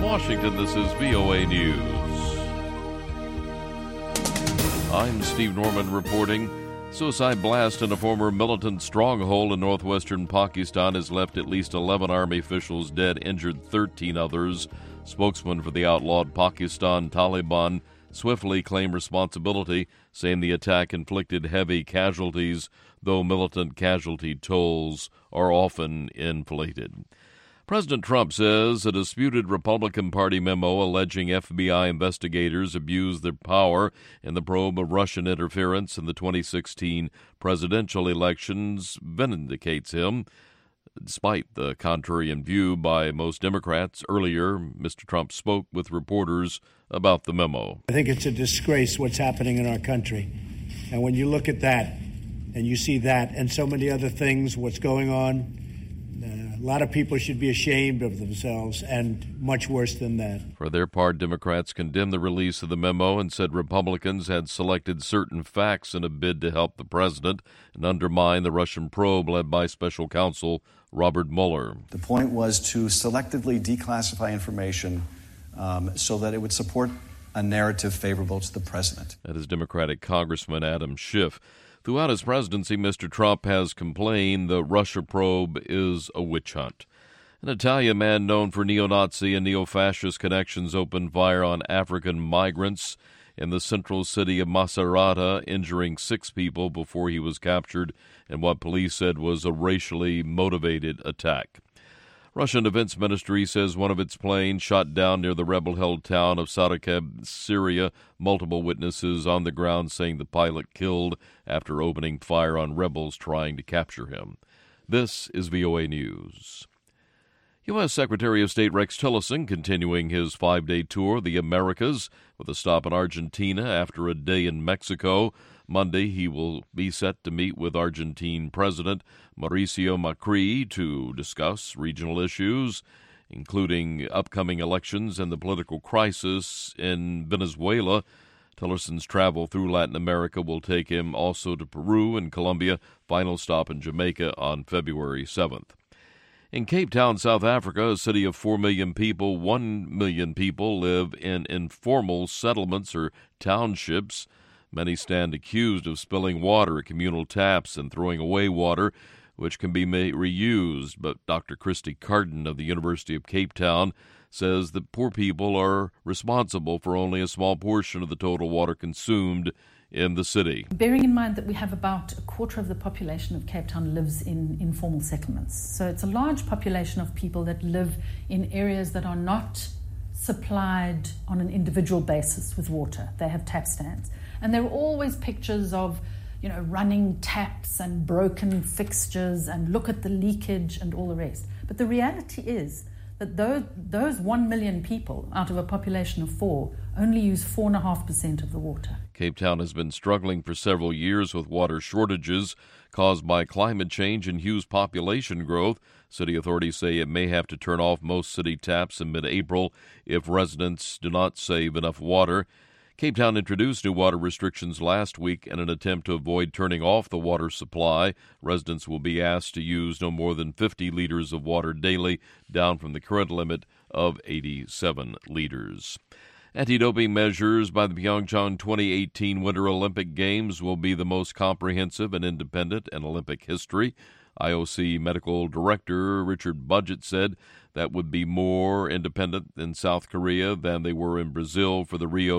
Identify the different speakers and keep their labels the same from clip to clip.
Speaker 1: Washington, this is VOA News. I'm Steve Norman reporting. Suicide blast in a former militant stronghold in northwestern Pakistan has left at least 11 army officials dead, injured 13 others. Spokesman for the outlawed Pakistan Taliban swiftly claimed responsibility, saying the attack inflicted heavy casualties, though militant casualty tolls are often inflated. President Trump says a disputed Republican Party memo alleging FBI investigators abused their power in the probe of Russian interference in the 2016 presidential elections vindicates him. Despite the contrarian view by most Democrats, earlier Mr. Trump spoke with reporters about the memo.
Speaker 2: I think it's a disgrace what's happening in our country. And when you look at that and you see that and so many other things, what's going on, a lot of people should be ashamed of themselves, and much worse than that.
Speaker 1: For their part, Democrats condemned the release of the memo and said Republicans had selected certain facts in a bid to help the president and undermine the Russian probe led by special counsel Robert Mueller.
Speaker 3: The point was to selectively declassify information so that it would support a narrative favorable to the president.
Speaker 1: That is Democratic Congressman Adam Schiff. Throughout his presidency, Mr. Trump has complained the Russia probe is a witch hunt. An Italian man known for neo-Nazi and neo-fascist connections opened fire on African migrants in the central city of Macerata, injuring 6 people before he was captured in what police said was a racially motivated attack. Russian Defense Ministry says one of its planes shot down near the rebel-held town of Sarakeb, Syria. Multiple witnesses on the ground saying the pilot killed after opening fire on rebels trying to capture him. This is VOA News. U.S. Secretary of State Rex Tillerson continuing his 5-day tour of the Americas with a stop in Argentina after a day in Mexico. Monday, he will be set to meet with Argentine President Mauricio Macri to discuss regional issues, including upcoming elections and the political crisis in Venezuela. Tillerson's travel through Latin America will take him also to Peru and Colombia, final stop in Jamaica on February 7th. In Cape Town, South Africa, a city of 4 million people, 1 million people live in informal settlements or townships. Many stand accused of spilling water at communal taps and throwing away water, which can be reused. But Dr. Christy Carden of the University of Cape Town says that poor people are responsible for only a small portion of the total water consumed in the city.
Speaker 4: Bearing in mind that we have about a quarter of the population of Cape Town lives in informal settlements. So it's a large population of people that live in areas that are not supplied on an individual basis with water. They have tap stands. And there are always pictures of, running taps and broken fixtures and look at the leakage and all the rest. But the reality is that those 1 million people out of a population of 4 only use 4.5% of the water.
Speaker 1: Cape Town has been struggling for several years with water shortages caused by climate change and huge population growth. City authorities say it may have to turn off most city taps in mid-April if residents do not save enough water. Cape Town introduced new water restrictions last week in an attempt to avoid turning off the water supply. Residents will be asked to use no more than 50 liters of water daily, down from the current limit of 87 liters. Anti-doping measures by the Pyeongchang 2018 Winter Olympic Games will be the most comprehensive and independent in Olympic history. IOC Medical Director Richard Budgett said that would be more independent in South Korea than they were in Brazil for the Rio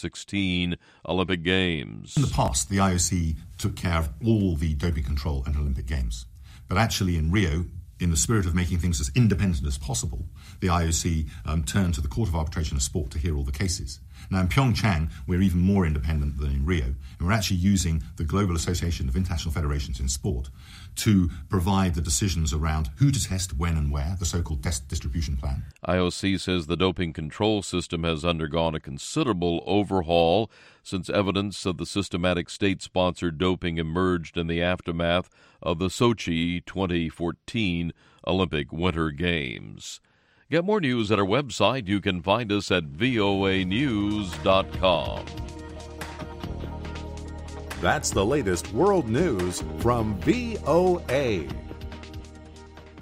Speaker 1: 2016 Olympic Games.
Speaker 5: In the past, the IOC took care of all the doping control at Olympic Games. But actually in Rio, in the spirit of making things as independent as possible, the IOC turned to the Court of Arbitration of Sport to hear all the cases. Now, in Pyeongchang, we're even more independent than in Rio, and we're actually using the Global Association of International Federations in Sport to provide the decisions around who to test, when and where, the so-called test distribution plan.
Speaker 1: IOC says the doping control system has undergone a considerable overhaul since evidence of the systematic state-sponsored doping emerged in the aftermath of the Sochi 2014 Olympic Winter Games. Get more news at our website. You can find us at voanews.com.
Speaker 6: That's the latest world news from VOA.